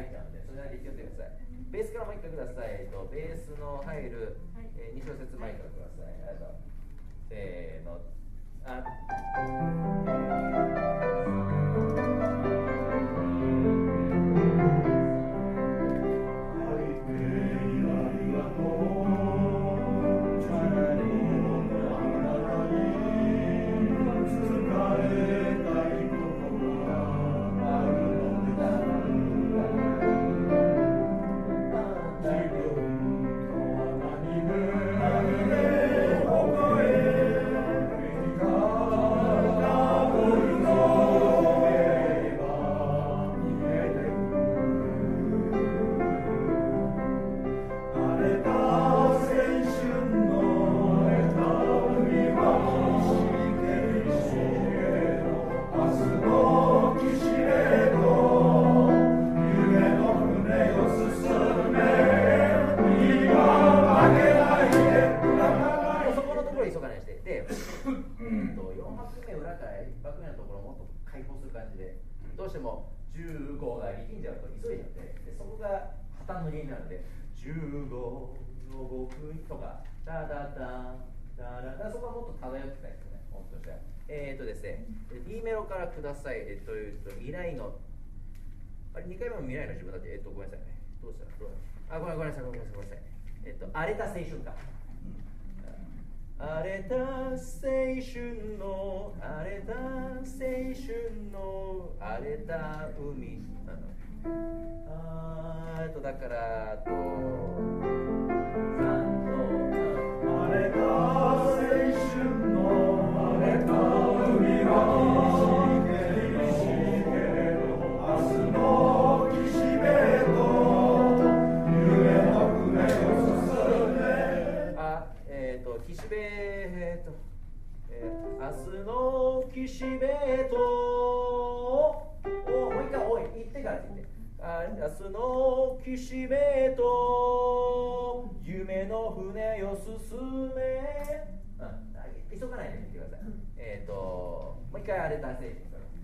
入っちゃうので、それだけ気をつけてください。ベースからもう一回ください。ベースの入る、2小節前からください。せーの。どうしても15が力んじゃうと急いじゃって、そこが破綻の原因なので、15の5分とか、ダダダダダダ、そこはもっと漂ってたいですよね、本当に。ですね、B メロからください。未来の、あれ、2回目も未来の自分だって、ごめんなさいね。どうしたら、ごめんなさい。荒れた青春か。荒れた青春の荒れた青春の荒れた海だから荒れた青春の荒れた海は厳しいけれど明日の岸辺と夢の船を進め岸辺明日の岸辺ともう一回言ってから言って明日の岸辺と夢の船を進め、急がないでみてください。もう一回荒れた青春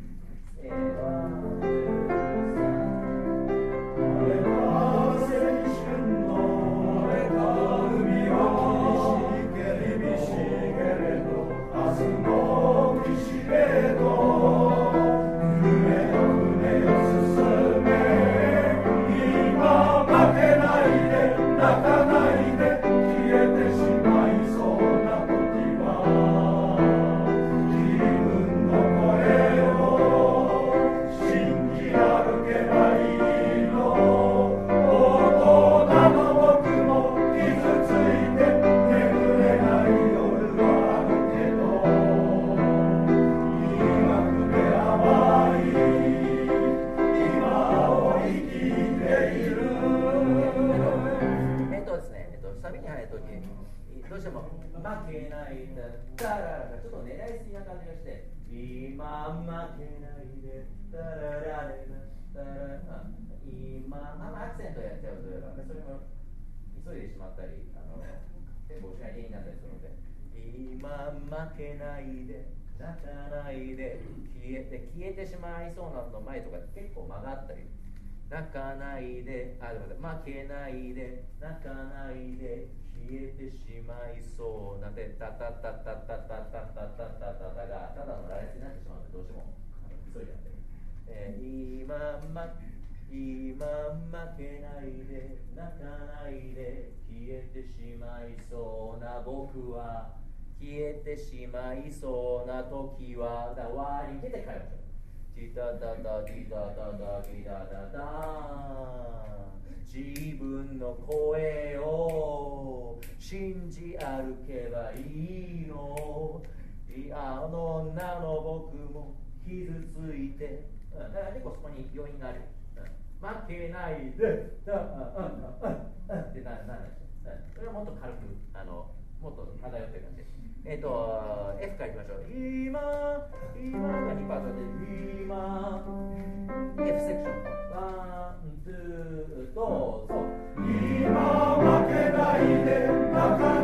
どうしても負けないだったらちょっと狙いすぎな感じがして今負けないでだらられなだら今アクセントやっちゃうとそれも急いでしまったりテンポをしない原因になったりするので今負けないで泣かないで消えてしまいそうなの前とか結構間があったり泣かないで負けないで泣かないで消えてしまいそうなでタタタタタタタタタタタタがただの羅列になってしまうのでどうしても急いじゃって今負けないで泣かないで消えてしまいそうな僕は消えてしまいそうな時は終わり出て帰るんですよ。ディダダダディダダダディダダダ自分の声を信じ歩けばいいのあの女の僕も傷ついてだから結構そこに要因がある負けないでってなんですよそれはもっと軽くもっと漂ってる感じF からいきましょう今が2パートで今 F セクションワン、ツー、どうぞ今負けないで泣か